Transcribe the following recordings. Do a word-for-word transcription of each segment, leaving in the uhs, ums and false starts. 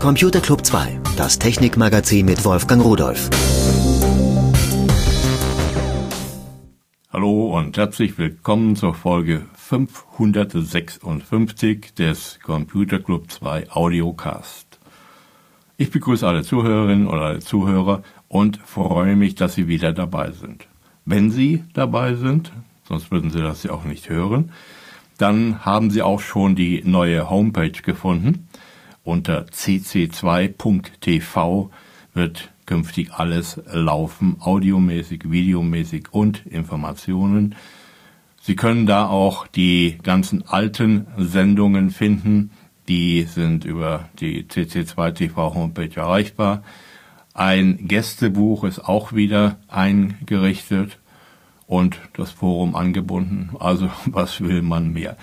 Computer Club zwei, das Technikmagazin mit Wolfgang Rudolph. Hallo und herzlich willkommen zur Folge fünfhundertsechsundfünfzig des Computer Club zwei Audiocast. Ich begrüße alle Zuhörerinnen oder alle Zuhörer und freue mich, dass Sie wieder dabei sind. Wenn Sie dabei sind, sonst würden Sie das ja auch nicht hören, dann haben Sie auch schon die neue Homepage gefunden. Unter c c zwei punkt t v wird künftig alles laufen, audiomäßig, videomäßig und Informationen. Sie können da auch die ganzen alten Sendungen finden, die sind über die c c zwei punkt t v Homepage erreichbar. Ein Gästebuch ist auch wieder eingerichtet und das Forum angebunden, also was will man mehr?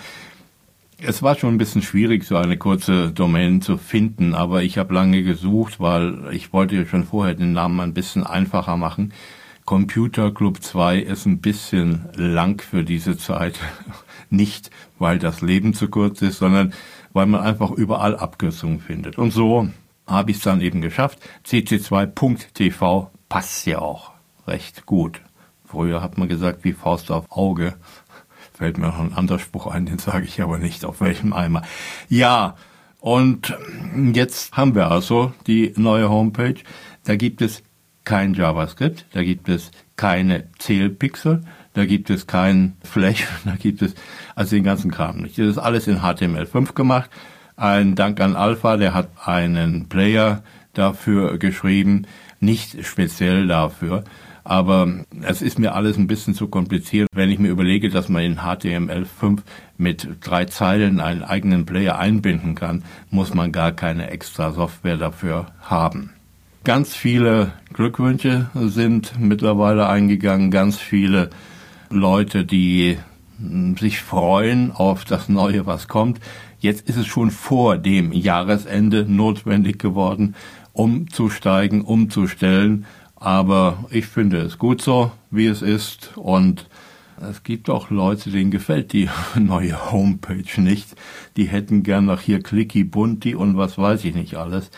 Es war schon ein bisschen schwierig, so eine kurze Domain zu finden, aber ich habe lange gesucht, weil ich wollte ja schon vorher den Namen ein bisschen einfacher machen. Computer Club zwei ist ein bisschen lang für diese Zeit. Nicht, weil das Leben zu kurz ist, sondern weil man einfach überall Abkürzungen findet. Und so habe ich es dann eben geschafft. c c zwei punkt t v passt ja auch recht gut. Früher hat man gesagt, wie Faust auf Auge. Fällt mir noch ein anderer Spruch ein, den sage ich aber nicht, auf welchem Eimer. Ja, und jetzt haben wir also die neue Homepage. Da gibt es kein JavaScript, da gibt es keine Zählpixel, da gibt es kein Flash, da gibt es also den ganzen Kram nicht. Das ist alles in H T M L fünf gemacht. Ein Dank an Alpha, der hat einen Player dafür geschrieben, nicht speziell dafür. Aber es ist mir alles ein bisschen zu kompliziert. Wenn ich mir überlege, dass man in H T M L fünf mit drei Zeilen einen eigenen Player einbinden kann, muss man gar keine extra Software dafür haben. Ganz viele Glückwünsche sind mittlerweile eingegangen. Ganz viele Leute, die sich freuen auf das Neue, was kommt. Jetzt ist es schon vor dem Jahresende notwendig geworden, umzusteigen, umzustellen. Aber ich finde es gut so, wie es ist. Und es gibt auch Leute, denen gefällt die neue Homepage nicht. Die hätten gern noch hier Clicky Bunti und was weiß ich nicht alles.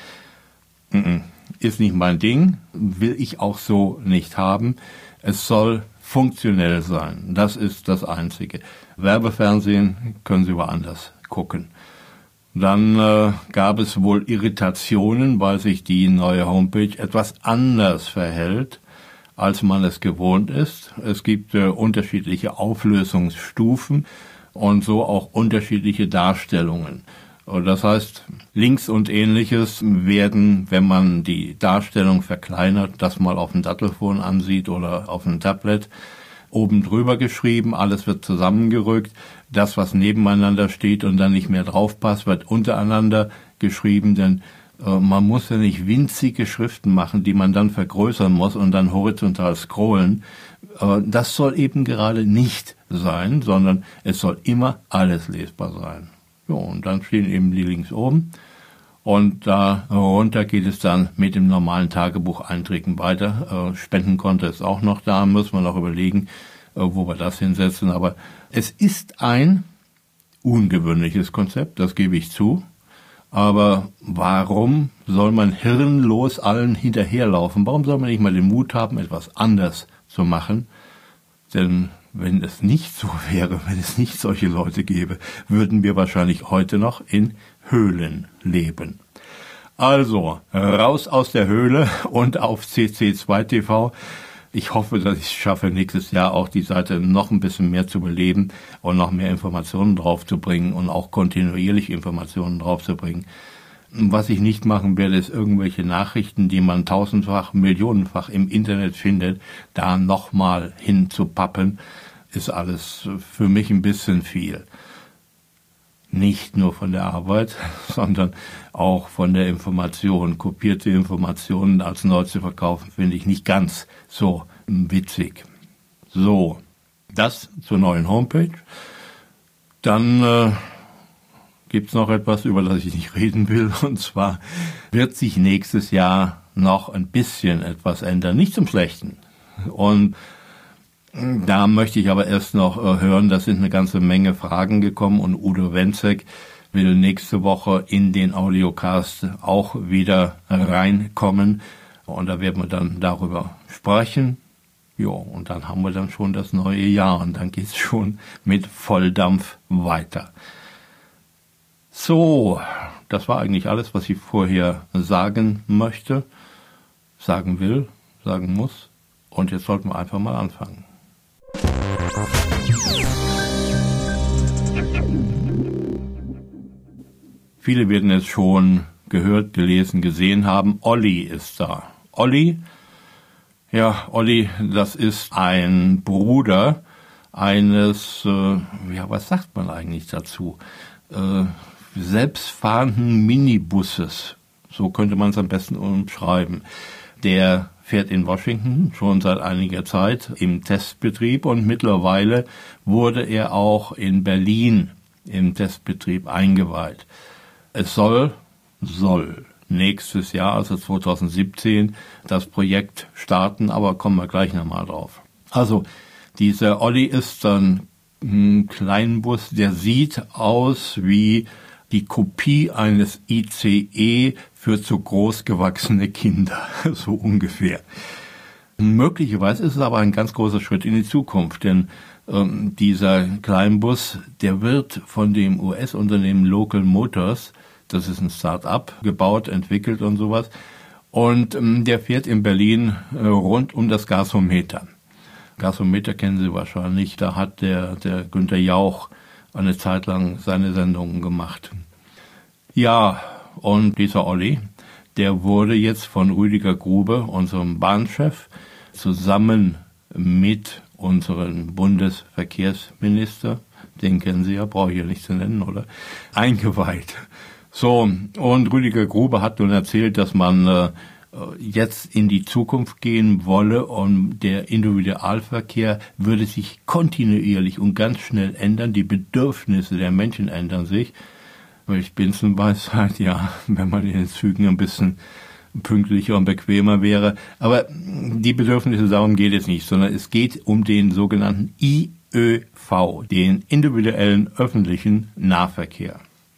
Ist nicht mein Ding, will ich auch so nicht haben. Es soll funktionell sein. Das ist das Einzige. Werbefernsehen können Sie woanders gucken. Dann äh, gab es wohl Irritationen, weil sich die neue Homepage etwas anders verhält, als man es gewohnt ist. Es gibt äh, unterschiedliche Auflösungsstufen und so auch unterschiedliche Darstellungen. Und das heißt, Links und Ähnliches werden, wenn man die Darstellung verkleinert, das mal auf dem Dattelfon ansieht oder auf dem Tablet, oben drüber geschrieben, alles wird zusammengerückt. Das, was nebeneinander steht und dann nicht mehr draufpasst, wird untereinander geschrieben, denn äh, man muss ja nicht winzige Schriften machen, die man dann vergrößern muss und dann horizontal scrollen. Äh, das soll eben gerade nicht sein, sondern es soll immer alles lesbar sein. Ja, und dann stehen eben die Links oben. Und da runter geht es dann mit dem normalen Tagebucheinträgen weiter. Äh, Spendenkonto ist auch noch da, muss man auch überlegen, äh, wo wir das hinsetzen. Aber es ist ein ungewöhnliches Konzept, das gebe ich zu. Aber warum soll man hirnlos allen hinterherlaufen? Warum soll man nicht mal den Mut haben, etwas anders zu machen? Denn wenn es nicht so wäre, wenn es nicht solche Leute gäbe, würden wir wahrscheinlich heute noch in Höhlen leben. Also, raus aus der Höhle und auf c c zwei punkt t v. Ich hoffe, dass ich es schaffe, nächstes Jahr auch die Seite noch ein bisschen mehr zu beleben und noch mehr Informationen draufzubringen und auch kontinuierlich Informationen draufzubringen. Was ich nicht machen werde, ist irgendwelche Nachrichten, die man tausendfach, millionenfach im Internet findet, da nochmal hinzupappen, ist alles für mich ein bisschen viel. Nicht nur von der Arbeit, sondern auch von der Information. Kopierte Informationen als neu zu verkaufen, finde ich nicht ganz so witzig. So, das zur neuen Homepage. Dann äh, gibt's noch etwas, über das ich nicht reden will. Und zwar wird sich nächstes Jahr noch ein bisschen etwas ändern. Nicht zum Schlechten. Und da möchte ich aber erst noch äh, hören, da sind eine ganze Menge Fragen gekommen und Udo Wenzek will nächste Woche in den Audiocast auch wieder reinkommen. Und da werden wir dann darüber sprechen. Jo, und dann haben wir dann schon das neue Jahr und dann geht's schon mit Volldampf weiter. So, das war eigentlich alles, was ich vorher sagen möchte, sagen will, sagen muss. Und jetzt sollten wir einfach mal anfangen. Viele werden es schon gehört, gelesen, gesehen haben. Olli ist da. Olli, ja, Olli, das ist ein Bruder eines, äh, ja, was sagt man eigentlich dazu? Äh, selbstfahrenden Minibusses. So könnte man es am besten umschreiben. Der fährt in Washington schon seit einiger Zeit im Testbetrieb und mittlerweile wurde er auch in Berlin im Testbetrieb eingeweiht. Es soll, soll nächstes Jahr, also zwanzig siebzehn, das Projekt starten, aber kommen wir gleich nochmal drauf. Also, dieser Olli ist ein, ein Kleinbus, der sieht aus wie die Kopie eines I C E für zu groß gewachsene Kinder, so ungefähr. Möglicherweise ist es aber ein ganz großer Schritt in die Zukunft, denn ähm, dieser Kleinbus, der wird von dem U S-Unternehmen Local Motors, das ist ein Start-up, gebaut, entwickelt und sowas. Und ähm, der fährt in Berlin äh, rund um das Gasometer. Gasometer kennen Sie wahrscheinlich. Da hat der, der Günther Jauch eine Zeit lang seine Sendungen gemacht. Ja, und dieser Olli, der wurde jetzt von Rüdiger Grube, unserem Bahnchef, zusammen mit unserem Bundesverkehrsminister, den kennen Sie ja, brauche ich ja nicht zu nennen, oder? Eingeweiht. So, und Rüdiger Grube hat nun erzählt, dass man äh, jetzt in die Zukunft gehen wolle und der Individualverkehr würde sich kontinuierlich und ganz schnell ändern. Die Bedürfnisse der Menschen ändern sich. Ich Binsenweisheit, ja, wenn man in den Zügen ein bisschen pünktlicher und bequemer wäre. Aber die Bedürfnisse, darum geht es nicht, sondern es geht um den sogenannten I Ö V, den individuellen öffentlichen Nahverkehr.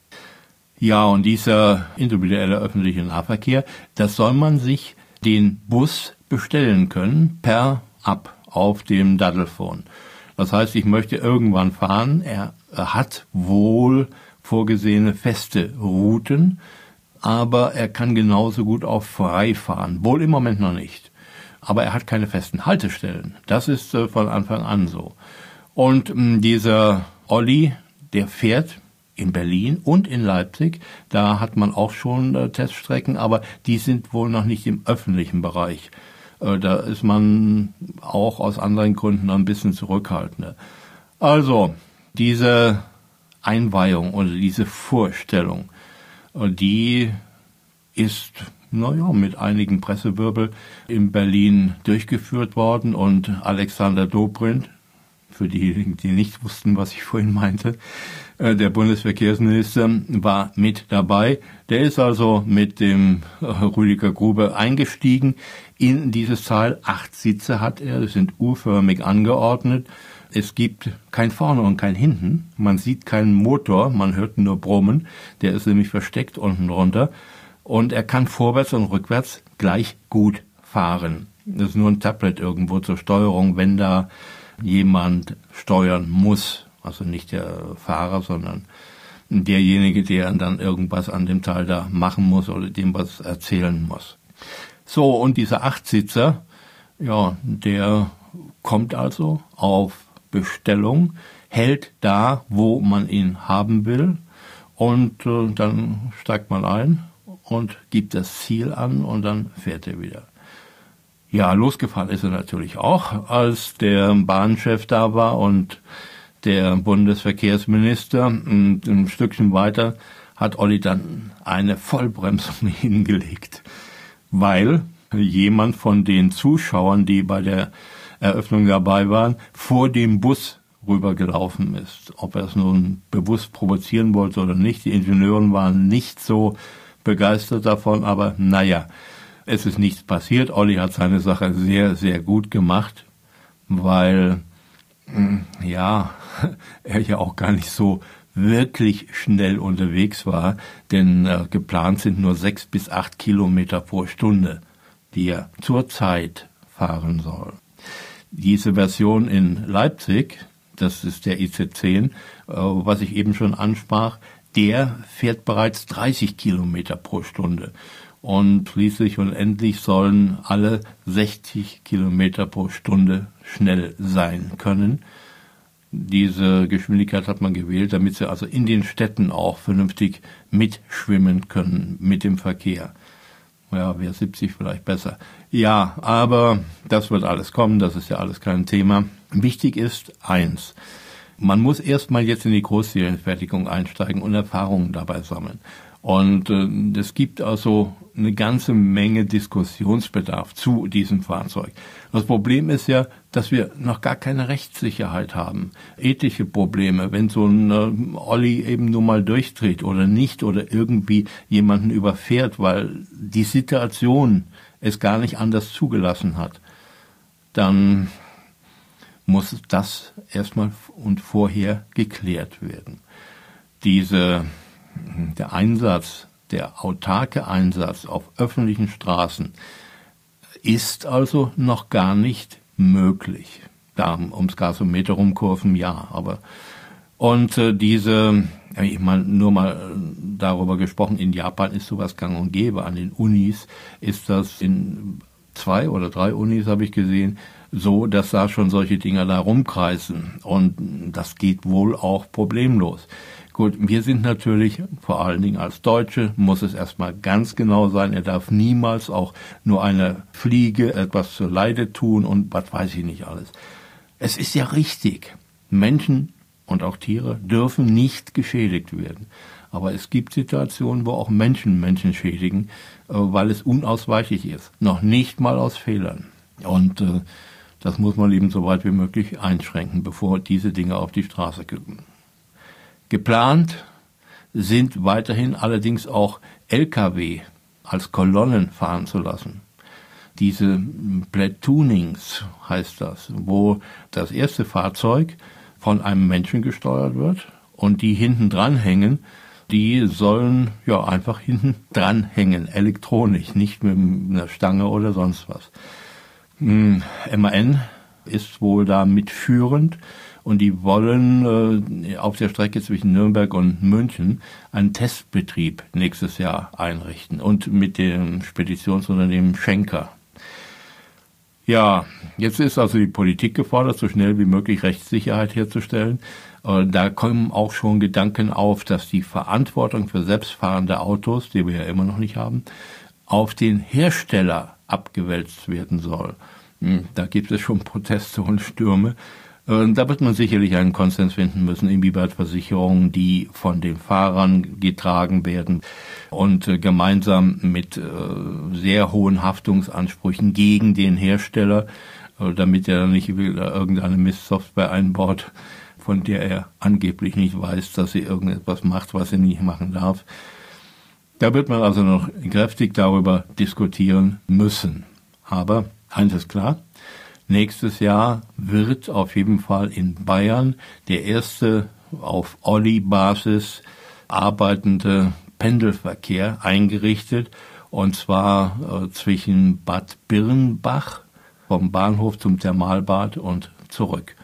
Ja, und dieser individuelle öffentliche Nahverkehr, das soll man sich den Bus bestellen können per App auf dem Daddelphone. Das heißt, ich möchte irgendwann fahren. Er hat wohl vorgesehene feste Routen, aber er kann genauso gut auch frei fahren. Wohl im Moment noch nicht. Aber er hat keine festen Haltestellen. Das ist äh, von Anfang an so. Und mh, dieser Olli, der fährt in Berlin und in Leipzig. Da hat man auch schon äh, Teststrecken, aber die sind wohl noch nicht im öffentlichen Bereich. Äh, da ist man auch aus anderen Gründen noch ein bisschen zurückhaltender. Also, diese Einweihung oder diese Vorstellung, äh, die ist, naja, mit einigen Pressewirbel in Berlin durchgeführt worden und Alexander Dobrindt, für diejenigen, die nicht wussten, was ich vorhin meinte, der Bundesverkehrsminister war mit dabei. Der ist also mit dem Rüdiger Grube eingestiegen in dieses Teil. Acht Sitze hat er, das sind U-förmig angeordnet. Es gibt kein Vorne und kein Hinten. Man sieht keinen Motor, man hört nur Brummen. Der ist nämlich versteckt unten drunter. Und er kann vorwärts und rückwärts gleich gut fahren. Das ist nur ein Tablet irgendwo zur Steuerung, wenn da jemand steuern muss. Also nicht der Fahrer, sondern derjenige, der dann irgendwas an dem Teil da machen muss oder dem was erzählen muss. So, und dieser Achtsitzer, ja, der kommt also auf Bestellung, hält da, wo man ihn haben will und äh, dann steigt man ein und gibt das Ziel an und dann fährt er wieder. Ja, losgefahren ist er natürlich auch, als der Bahnchef da war und der Bundesverkehrsminister. Und ein Stückchen weiter hat Olli dann eine Vollbremsung hingelegt, weil jemand von den Zuschauern, die bei der Eröffnung dabei waren, vor dem Bus rübergelaufen ist. Ob er es nun bewusst provozieren wollte oder nicht, die Ingenieure waren nicht so begeistert davon, aber naja, es ist nichts passiert. Olli hat seine Sache sehr, sehr gut gemacht, weil, ja, er ja auch gar nicht so wirklich schnell unterwegs war, denn äh, geplant sind nur sechs bis acht Kilometer pro Stunde, die er zurzeit fahren soll. Diese Version in Leipzig, das ist der I C zehn, äh, was ich eben schon ansprach, der fährt bereits dreißig Kilometer pro Stunde. Und schließlich und endlich sollen alle sechzig Kilometer pro Stunde schnell sein können. Diese Geschwindigkeit hat man gewählt, damit sie also in den Städten auch vernünftig mitschwimmen können mit dem Verkehr. Ja, wäre siebzig vielleicht besser. Ja, aber das wird alles kommen, das ist ja alles kein Thema. Wichtig ist eins: Man muss erstmal jetzt in die Großserienfertigung einsteigen und Erfahrungen dabei sammeln. Und äh, es gibt also eine ganze Menge Diskussionsbedarf zu diesem Fahrzeug. Das Problem ist ja, dass wir noch gar keine Rechtssicherheit haben. Ethische Probleme, wenn so ein äh, Olli eben nur mal durchdreht oder nicht oder irgendwie jemanden überfährt, weil die Situation es gar nicht anders zugelassen hat, dann muss das erstmal und vorher geklärt werden. Diese Der Einsatz, der autarke Einsatz auf öffentlichen Straßen ist also noch gar nicht möglich. Da ums Gasometer rumkurven, ja, aber und äh, diese, ich meine, nur mal darüber gesprochen, in Japan ist sowas gang und gäbe. An den Unis ist das in zwei oder drei Unis, habe ich gesehen, so, dass da schon solche Dinger da rumkreisen. Und das geht wohl auch problemlos. Gut, wir sind natürlich, vor allen Dingen als Deutsche, muss es erstmal ganz genau sein. Er darf niemals auch nur einer Fliege etwas zu Leide tun und was weiß ich nicht alles. Es ist ja richtig. Menschen und auch Tiere dürfen nicht geschädigt werden. Aber es gibt Situationen, wo auch Menschen Menschen schädigen, weil es unausweichlich ist. Noch nicht mal aus Fehlern. Und äh, das muss man eben so weit wie möglich einschränken, bevor diese Dinge auf die Straße kommen. Geplant sind weiterhin allerdings auch L K W als Kolonnen fahren zu lassen. Diese Platoonings heißt das, wo das erste Fahrzeug von einem Menschen gesteuert wird und die hinten dran hängen, die sollen ja einfach hinten dran hängen, elektronisch, nicht mit einer Stange oder sonst was. M A N ist wohl da mitführend. Und die wollen äh, auf der Strecke zwischen Nürnberg und München einen Testbetrieb nächstes Jahr einrichten und mit dem Speditionsunternehmen Schenker. Ja, jetzt ist also die Politik gefordert, so schnell wie möglich Rechtssicherheit herzustellen. Äh, da kommen auch schon Gedanken auf, dass die Verantwortung für selbstfahrende Autos, die wir ja immer noch nicht haben, auf den Hersteller abgewälzt werden soll. Hm, da gibt es schon Proteste und Stürme. Da wird man sicherlich einen Konsens finden müssen, inwieweit Versicherungen, die von den Fahrern getragen werden und gemeinsam mit sehr hohen Haftungsansprüchen gegen den Hersteller, damit er nicht irgendeine Mistsoftware einbaut, von der er angeblich nicht weiß, dass sie irgendetwas macht, was sie nicht machen darf. Da wird man also noch kräftig darüber diskutieren müssen. Aber eins ist klar: Nächstes Jahr wird auf jeden Fall in Bayern der erste auf Olli-Basis arbeitende Pendelverkehr eingerichtet, und zwar äh, zwischen Bad Birnbach vom Bahnhof zum Thermalbad und zurück.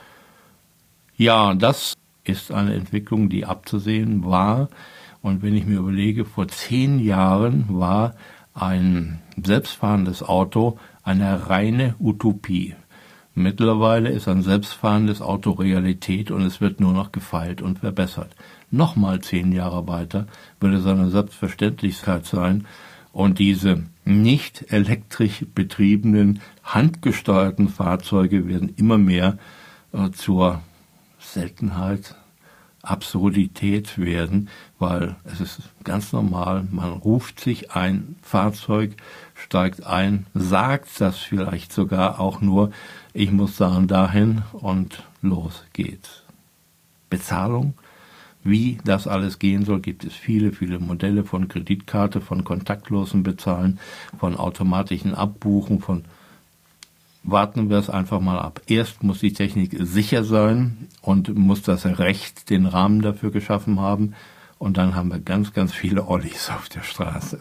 Ja, das ist eine Entwicklung, die abzusehen war. Und wenn ich mir überlege, vor zehn Jahren war ein selbstfahrendes Auto eine reine Utopie. Mittlerweile ist ein selbstfahrendes Auto Realität und es wird nur noch gefeilt und verbessert. Nochmal zehn Jahre weiter wird es eine Selbstverständlichkeit sein und diese nicht elektrisch betriebenen, handgesteuerten Fahrzeuge werden immer mehr äh, zur Seltenheit, Absurdität werden, weil es ist ganz normal, man ruft sich ein Fahrzeug, steigt ein, sagt das vielleicht sogar auch nur, ich muss sagen dahin und los geht's. Bezahlung, wie das alles gehen soll, gibt es viele, viele Modelle von Kreditkarte, von kontaktlosen Bezahlen, von automatischen Abbuchen, von warten wir es einfach mal ab. Erst muss die Technik sicher sein und muss das Recht den Rahmen dafür geschaffen haben. Und dann haben wir ganz, ganz viele Ollis auf der Straße.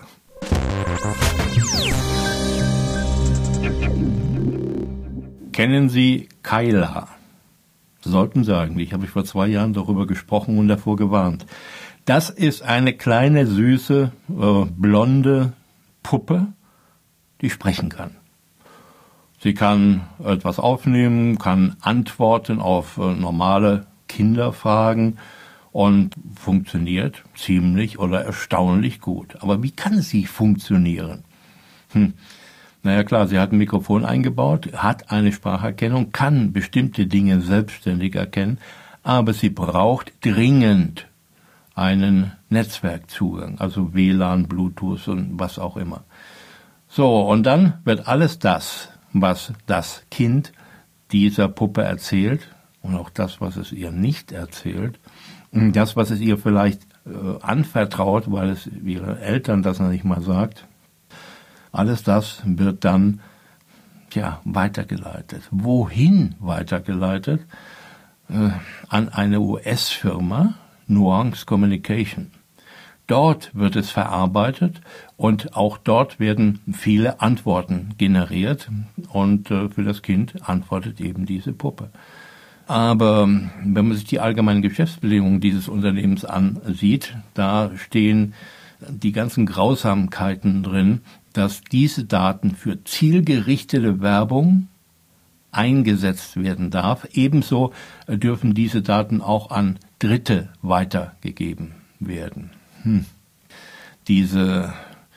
Kennen Sie Kayla? Sollten Sie eigentlich. Habe ich vor zwei Jahren darüber gesprochen und davor gewarnt. Das ist eine kleine, süße, äh, blonde Puppe, die sprechen kann. Sie kann etwas aufnehmen, kann antworten auf äh, normale Kinderfragen und funktioniert ziemlich oder erstaunlich gut. Aber wie kann sie funktionieren? Hm. Naja klar, sie hat ein Mikrofon eingebaut, hat eine Spracherkennung, kann bestimmte Dinge selbstständig erkennen, aber sie braucht dringend einen Netzwerkzugang, also W L A N, Bluetooth und was auch immer. So, und dann wird alles das, was das Kind dieser Puppe erzählt und auch das, was es ihr nicht erzählt, das, was es ihr vielleicht äh, anvertraut, weil es ihre Eltern das noch nicht mal sagt, alles das wird dann ja, weitergeleitet. Wohin weitergeleitet? Äh, an eine U S-Firma, Nuance Communication. Dort wird es verarbeitet und auch dort werden viele Antworten generiert und äh, für das Kind antwortet eben diese Puppe. Aber wenn man sich die allgemeinen Geschäftsbedingungen dieses Unternehmens ansieht, da stehen die ganzen Grausamkeiten drin, dass diese Daten für zielgerichtete Werbung eingesetzt werden darf. Ebenso dürfen diese Daten auch an Dritte weitergegeben werden. Hm. Diese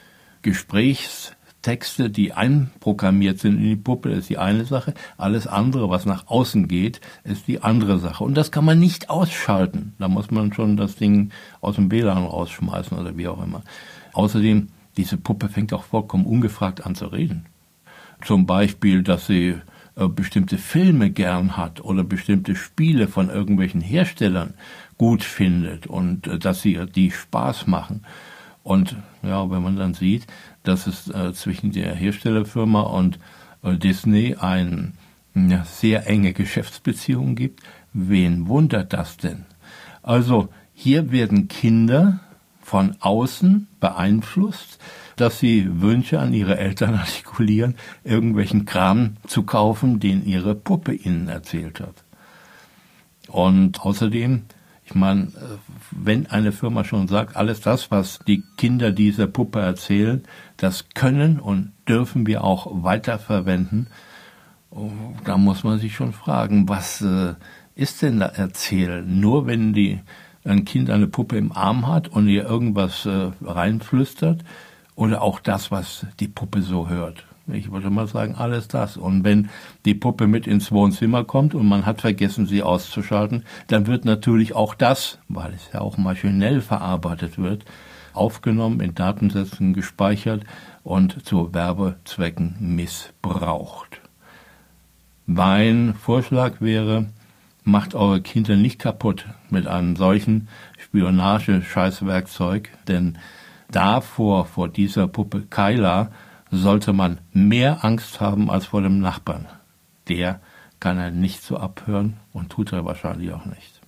Gesprächstexte, die einprogrammiert sind in die Puppe, ist die eine Sache. Alles andere, was nach außen geht, ist die andere Sache. Und das kann man nicht ausschalten. Da muss man schon das Ding aus dem W L A N rausschmeißen oder wie auch immer. Außerdem, diese Puppe fängt auch vollkommen ungefragt an zu reden. Zum Beispiel, dass sie äh, bestimmte Filme gern hat oder bestimmte Spiele von irgendwelchen Herstellern gut findet und äh, dass sie die Spaß machen. Und ja, wenn man dann sieht, dass es äh, zwischen der Herstellerfirma und äh, Disney ein, eine sehr enge Geschäftsbeziehung gibt, wen wundert das denn? Also hier werden Kinder von außen beeinflusst, dass sie Wünsche an ihre Eltern artikulieren, irgendwelchen Kram zu kaufen, den ihre Puppe ihnen erzählt hat. Und außerdem, ich meine, wenn eine Firma schon sagt, alles das, was die Kinder dieser Puppe erzählen, das können und dürfen wir auch weiterverwenden, da muss man sich schon fragen, was äh, ist denn da erzählen? Nur wenn die, ein Kind eine Puppe im Arm hat und ihr irgendwas äh, reinflüstert oder auch das, was die Puppe so hört. Ich würde mal sagen, alles das. Und wenn die Puppe mit ins Wohnzimmer kommt und man hat vergessen, sie auszuschalten, dann wird natürlich auch das, weil es ja auch maschinell verarbeitet wird, aufgenommen, in Datensätzen gespeichert und zu Werbezwecken missbraucht. Mein Vorschlag wäre, macht eure Kinder nicht kaputt mit einem solchen Spionage-Scheißwerkzeug, denn davor, vor dieser Puppe Kayla, sollte man mehr Angst haben als vor dem Nachbarn. Der kann er nicht so abhören und tut er wahrscheinlich auch nicht.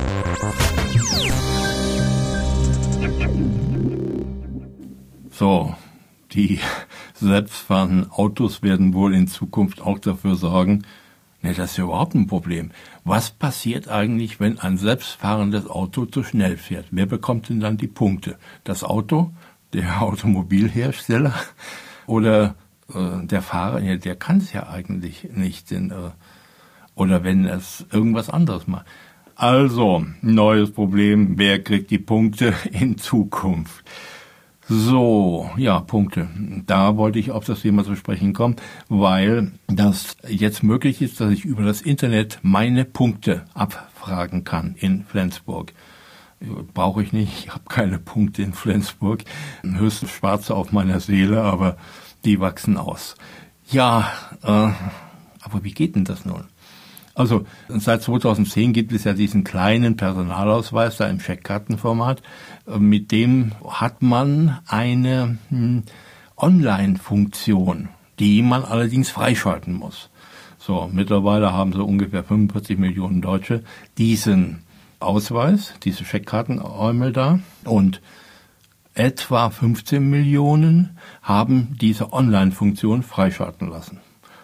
So, die selbstfahrenden Autos werden wohl in Zukunft auch dafür sorgen, ne, das ist ja überhaupt ein Problem. Was passiert eigentlich, wenn ein selbstfahrendes Auto zu schnell fährt? Wer bekommt denn dann die Punkte? Das Auto, der Automobilhersteller oder äh, der Fahrer? Ja, der kann es ja eigentlich nicht. Denn, äh, oder wenn es irgendwas anderes macht. Also, neues Problem, wer kriegt die Punkte in Zukunft? So, ja, Punkte. Da wollte ich auf das Thema zu sprechen kommen, weil das jetzt möglich ist, dass ich über das Internet meine Punkte abfragen kann in Flensburg. Brauche ich nicht, ich habe keine Punkte in Flensburg. Höchstens Schwarze auf meiner Seele, aber die wachsen aus. Ja, äh, aber wie geht denn das nun? Also seit zweitausendzehn gibt es ja diesen kleinen Personalausweis da im Scheckkartenformat. Mit dem hat man eine hm, Online-Funktion, die man allerdings freischalten muss. So, mittlerweile haben so ungefähr fünfundvierzig Millionen Deutsche diesen Ausweis, diese Scheckkartenäumel da, und etwa fünfzehn Millionen haben diese Online-Funktion freischalten lassen.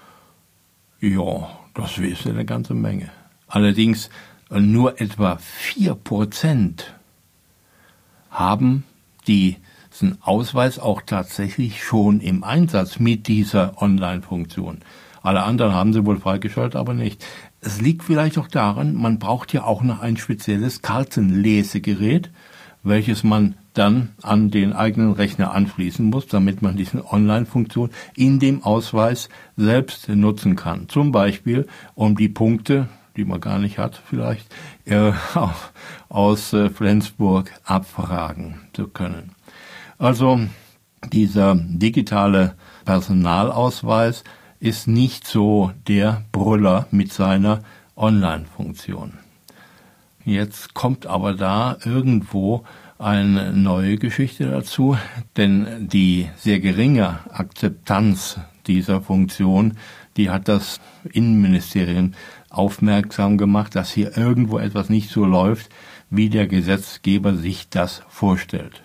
Ja, das ist eine ganze Menge. Allerdings nur etwa vier Prozent haben diesen Ausweis auch tatsächlich schon im Einsatz mit dieser Online-Funktion. Alle anderen haben sie wohl freigeschaltet, aber nicht. Es liegt vielleicht auch daran, man braucht ja auch noch ein spezielles Kartenlesegerät, welches man dann an den eigenen Rechner anschließen muss, damit man diese Online-Funktion in dem Ausweis selbst nutzen kann. Zum Beispiel, um die Punkte, die man gar nicht hat vielleicht, äh, aus äh, Flensburg abfragen zu können. Also dieser digitale Personalausweis ist nicht so der Brüller mit seiner Online-Funktion. Jetzt kommt aber da irgendwo eine neue Geschichte dazu, denn die sehr geringe Akzeptanz dieser Funktion, die hat das Innenministerium aufmerksam gemacht, dass hier irgendwo etwas nicht so läuft, wie der Gesetzgeber sich das vorstellt.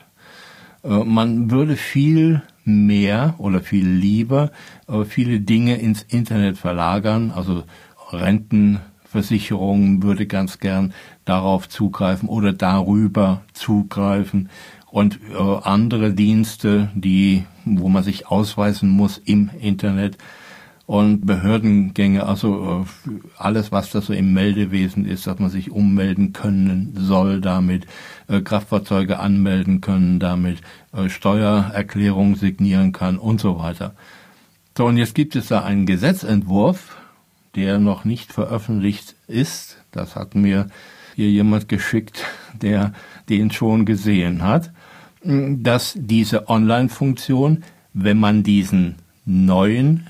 Man würde viel mehr oder viel lieber viele Dinge ins Internet verlagern, also Rentenversicherung würde ganz gern darauf zugreifen oder darüber zugreifen und äh, andere Dienste, die, wo man sich ausweisen muss im Internet und Behördengänge, also äh, alles, was da so im Meldewesen ist, dass man sich ummelden können soll damit, äh, Kraftfahrzeuge anmelden können damit, äh, Steuererklärungen signieren kann und so weiter. So, und jetzt gibt es da einen Gesetzentwurf, der noch nicht veröffentlicht ist. Das hat mir hier jemand geschickt, der den schon gesehen hat, dass diese Online-Funktion, wenn man diesen neuen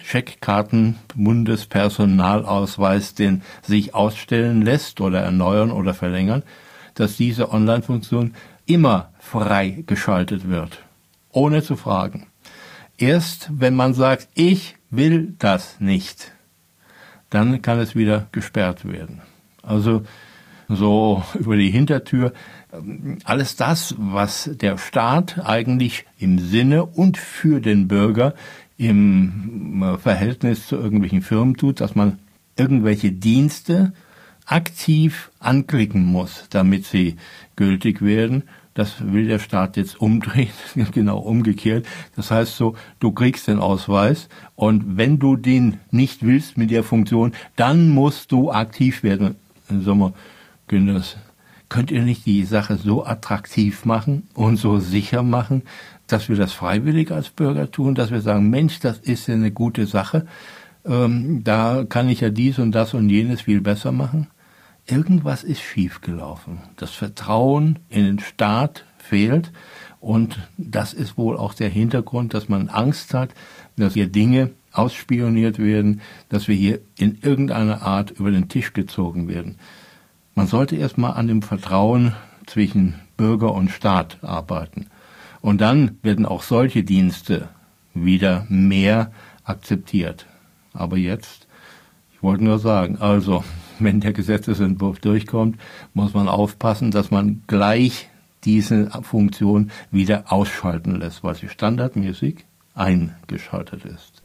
Scheckkarten-Bundespersonalausweis, den sich ausstellen lässt oder erneuern oder verlängern, dass diese Online-Funktion immer frei geschaltet wird, ohne zu fragen. Erst wenn man sagt, ich will das nicht, dann kann es wieder gesperrt werden. Also so über die Hintertür, alles das, was der Staat eigentlich im Sinne und für den Bürger im Verhältnis zu irgendwelchen Firmen tut, dass man irgendwelche Dienste aktiv anklicken muss, damit sie gültig werden. Das will der Staat jetzt umdrehen, genau umgekehrt. Das heißt so, du kriegst den Ausweis und wenn du den nicht willst mit der Funktion, dann musst du aktiv werden. Dann sagen wir, Günders, könnt ihr nicht die Sache so attraktiv machen und so sicher machen, dass wir das freiwillig als Bürger tun, dass wir sagen, Mensch, das ist ja eine gute Sache, ähm, da kann ich ja dies und das und jenes viel besser machen. Irgendwas ist schiefgelaufen. Das Vertrauen in den Staat fehlt und das ist wohl auch der Hintergrund, dass man Angst hat, dass hier Dinge ausspioniert werden, dass wir hier in irgendeiner Art über den Tisch gezogen werden. Man sollte erstmal an dem Vertrauen zwischen Bürger und Staat arbeiten. Und dann werden auch solche Dienste wieder mehr akzeptiert. Aber jetzt, ich wollte nur sagen, also wenn der Gesetzesentwurf durchkommt, muss man aufpassen, dass man gleich diese Funktion wieder ausschalten lässt, weil sie standardmäßig eingeschaltet ist.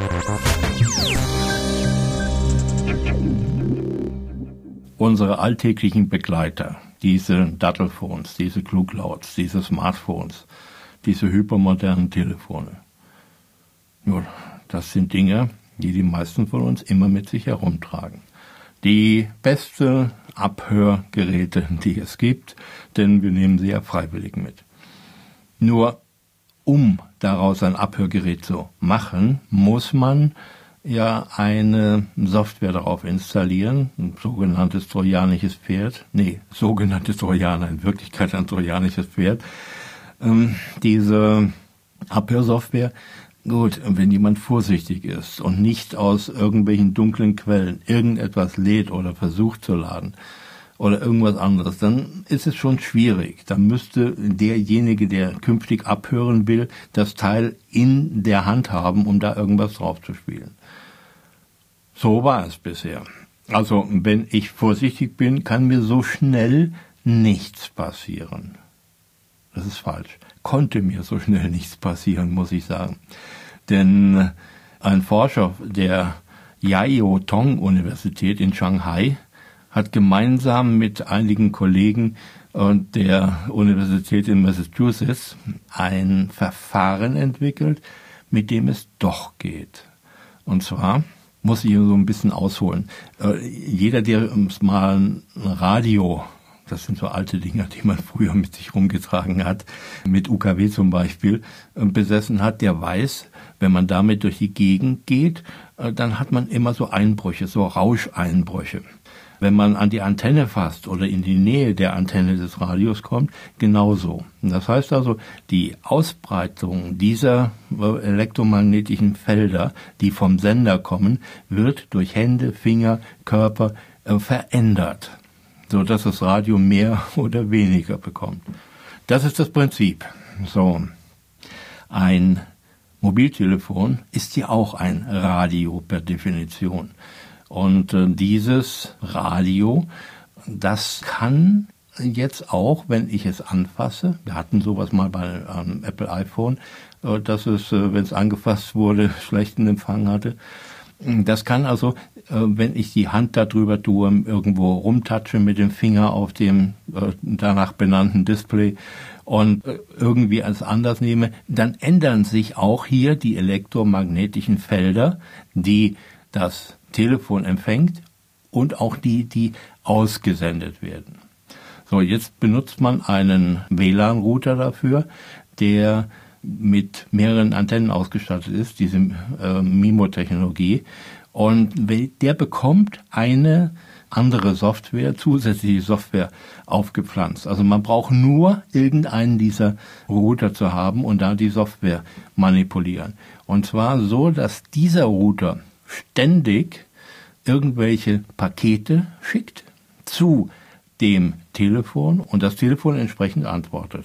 Unsere alltäglichen Begleiter, diese Dattelphones, diese Kluglauts, diese Smartphones, diese hypermodernen Telefone, nur das sind Dinge, die die meisten von uns immer mit sich herumtragen. Die beste Abhörgeräte, die es gibt, denn wir nehmen sie ja freiwillig mit. Nur um daraus ein Abhörgerät zu machen, muss man ja eine Software darauf installieren, ein sogenanntes trojanisches Pferd, nee, sogenanntes Trojaner, in Wirklichkeit ein trojanisches Pferd. Ähm, diese Abhörsoftware, gut, wenn jemand vorsichtig ist und nicht aus irgendwelchen dunklen Quellen irgendetwas lädt oder versucht zu laden oder irgendwas anderes, dann ist es schon schwierig. Dann müsste derjenige, der künftig abhören will, das Teil in der Hand haben, um da irgendwas drauf zu spielen. So war es bisher. Also wenn ich vorsichtig bin, kann mir so schnell nichts passieren. Das ist falsch. Konnte mir so schnell nichts passieren, muss ich sagen. Denn ein Forscher der Yale Tong Universität in Shanghai hat gemeinsam mit einigen Kollegen und der Universität in Massachusetts ein Verfahren entwickelt, mit dem es doch geht. Und zwar muss ich so ein bisschen ausholen. Äh, jeder, der mal ein Radio, das sind so alte Dinger, die man früher mit sich rumgetragen hat, mit U K W zum Beispiel, äh, besessen hat, der weiß, wenn man damit durch die Gegend geht, äh, dann hat man immer so Einbrüche, so Rauscheinbrüche. Wenn man an die Antenne fasst oder in die Nähe der Antenne des Radios kommt, genauso. Das heißt also, die Ausbreitung dieser elektromagnetischen Felder, die vom Sender kommen, wird durch Hände, Finger, Körper äh, verändert, so dass das Radio mehr oder weniger bekommt. Das ist das Prinzip. So, ein Mobiltelefon ist ja auch ein Radio per Definition. Und äh, dieses Radio, das kann jetzt auch, wenn ich es anfasse, wir hatten sowas mal bei ähm, Apple iPhone, äh, dass es, äh, wenn es angefasst wurde, schlechten Empfang hatte. Das kann also, äh, wenn ich die Hand da drüber tue, irgendwo rumtatsche mit dem Finger auf dem äh, danach benannten Display und äh, irgendwie als anders nehme, dann ändern sich auch hier die elektromagnetischen Felder, die das Telefon empfängt und auch die, die ausgesendet werden. So, jetzt benutzt man einen W L A N-Router dafür, der mit mehreren Antennen ausgestattet ist, diese äh, MIMO-Technologie. Und der bekommt eine andere Software, zusätzliche Software aufgepflanzt. Also man braucht nur irgendeinen dieser Router zu haben und da die Software manipulieren. Und zwar so, dass dieser Router ständig irgendwelche Pakete schickt zu dem Telefon und das Telefon entsprechend antwortet.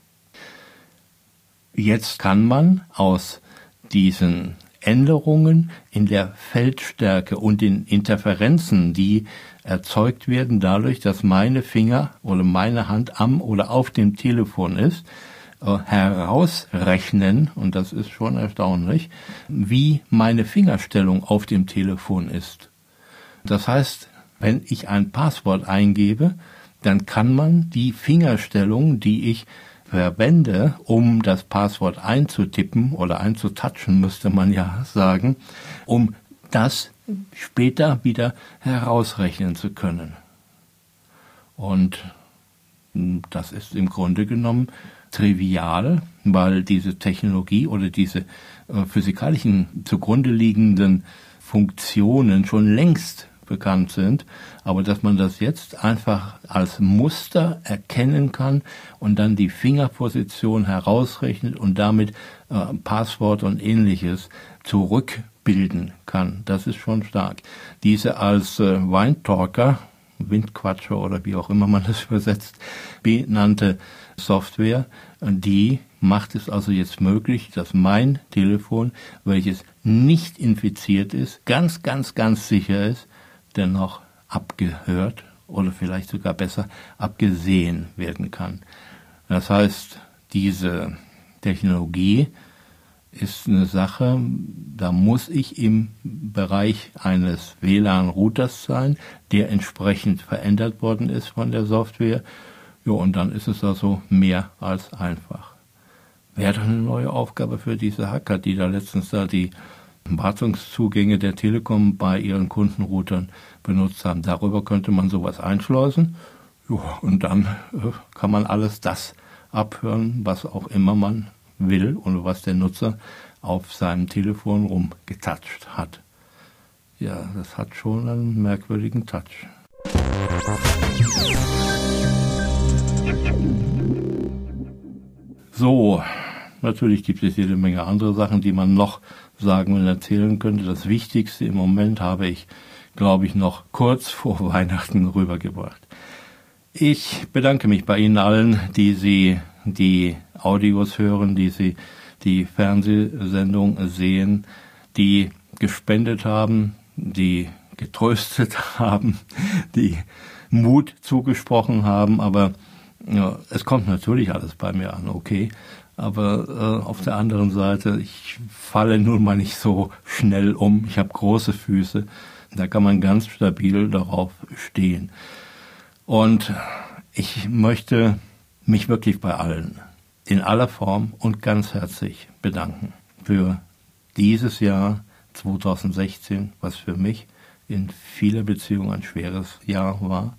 Jetzt kann man aus diesen Änderungen in der Feldstärke und den Interferenzen, die erzeugt werden dadurch, dass meine Finger oder meine Hand am oder auf dem Telefon ist, herausrechnen, und das ist schon erstaunlich, wie meine Fingerstellung auf dem Telefon ist. Das heißt, wenn ich ein Passwort eingebe, dann kann man die Fingerstellung, die ich verwende, um das Passwort einzutippen oder einzutatschen, müsste man ja sagen, um das später wieder herausrechnen zu können. Und das ist im Grunde genommen trivial, weil diese Technologie oder diese äh, physikalischen zugrunde liegenden Funktionen schon längst bekannt sind, aber dass man das jetzt einfach als Muster erkennen kann und dann die Fingerposition herausrechnet und damit äh, Passwort und Ähnliches zurückbilden kann, das ist schon stark. Diese als äh, Windtalker, Windquatscher oder wie auch immer man das übersetzt, benannte Software, die macht es also jetzt möglich, dass mein Telefon, welches nicht infiziert ist, ganz, ganz, ganz sicher ist, dennoch abgehört oder vielleicht sogar besser abgesehen werden kann. Das heißt, diese Technologie ist eine Sache, da muss ich im Bereich eines W L A N-Routers sein, der entsprechend verändert worden ist von der Software. Ja, und dann ist es also mehr als einfach. Wäre doch eine neue Aufgabe für diese Hacker, die da letztens da die Wartungszugänge der Telekom bei ihren Kundenroutern benutzt haben. Darüber könnte man sowas einschleusen. Ja, und dann äh, kann man alles das abhören, was auch immer man will und was der Nutzer auf seinem Telefon rumgetatscht hat. Ja, das hat schon einen merkwürdigen Touch. So, natürlich gibt es jede Menge andere Sachen, die man noch sagen und erzählen könnte. Das Wichtigste im Moment habe ich, glaube ich, noch kurz vor Weihnachten rübergebracht. Ich bedanke mich bei Ihnen allen, die Sie die Audios hören, die Sie die Fernsehsendung sehen, die gespendet haben, die getröstet haben, die Mut zugesprochen haben, aber ja, es kommt natürlich alles bei mir an, okay. Aber äh, auf der anderen Seite, ich falle nun mal nicht so schnell um. Ich habe große Füße. Da kann man ganz stabil darauf stehen. Und ich möchte mich wirklich bei allen in aller Form und ganz herzlich bedanken für dieses Jahr zwanzig sechzehn, was für mich in vieler Beziehung ein schweres Jahr war.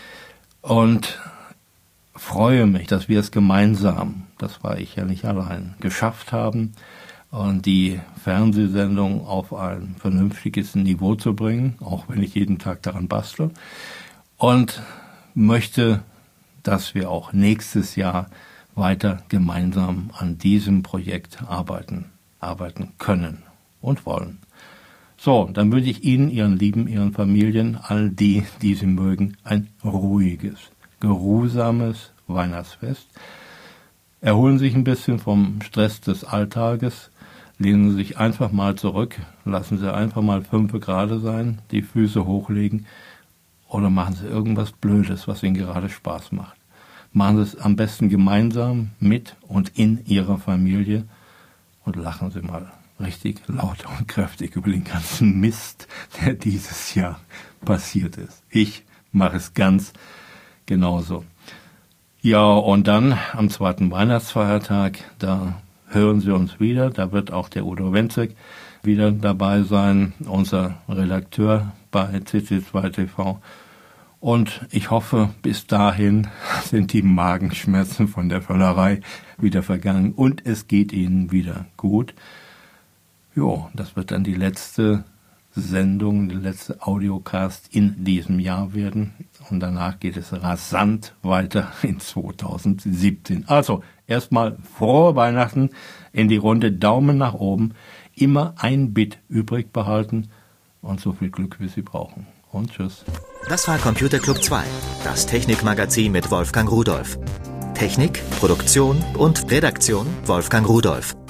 Und freue mich, dass wir es gemeinsam, das war ich ja nicht allein, geschafft haben, und die Fernsehsendung auf ein vernünftiges Niveau zu bringen, auch wenn ich jeden Tag daran bastle. Und möchte, dass wir auch nächstes Jahr weiter gemeinsam an diesem Projekt arbeiten, arbeiten können und wollen. So, dann wünsche ich Ihnen, Ihren Lieben, Ihren Familien, all die, die Sie mögen, ein ruhiges, geruhsames Weihnachtsfest. Erholen Sie sich ein bisschen vom Stress des Alltages, lehnen Sie sich einfach mal zurück, lassen Sie einfach mal fünf gerade sein, die Füße hochlegen oder machen Sie irgendwas Blödes, was Ihnen gerade Spaß macht. Machen Sie es am besten gemeinsam mit und in Ihrer Familie und lachen Sie mal richtig laut und kräftig über den ganzen Mist, der dieses Jahr passiert ist. Ich mache es ganz genauso. Ja, und dann am zweiten Weihnachtsfeiertag, da hören Sie uns wieder. Da wird auch der Udo Wenzek wieder dabei sein, unser Redakteur bei C C zwei T V. Und ich hoffe, bis dahin sind die Magenschmerzen von der Völlerei wieder vergangen und es geht Ihnen wieder gut. Jo, das wird dann die letzte Sendung, der letzte Audiocast in diesem Jahr werden. Und danach geht es rasant weiter in zwanzig siebzehn. Also, erstmal frohe Weihnachten in die Runde, Daumen nach oben, immer ein Bit übrig behalten und so viel Glück, wie Sie brauchen. Und tschüss. Das war Computer Club zwei, das Technikmagazin mit Wolfgang Rudolph. Technik, Produktion und Redaktion Wolfgang Rudolph.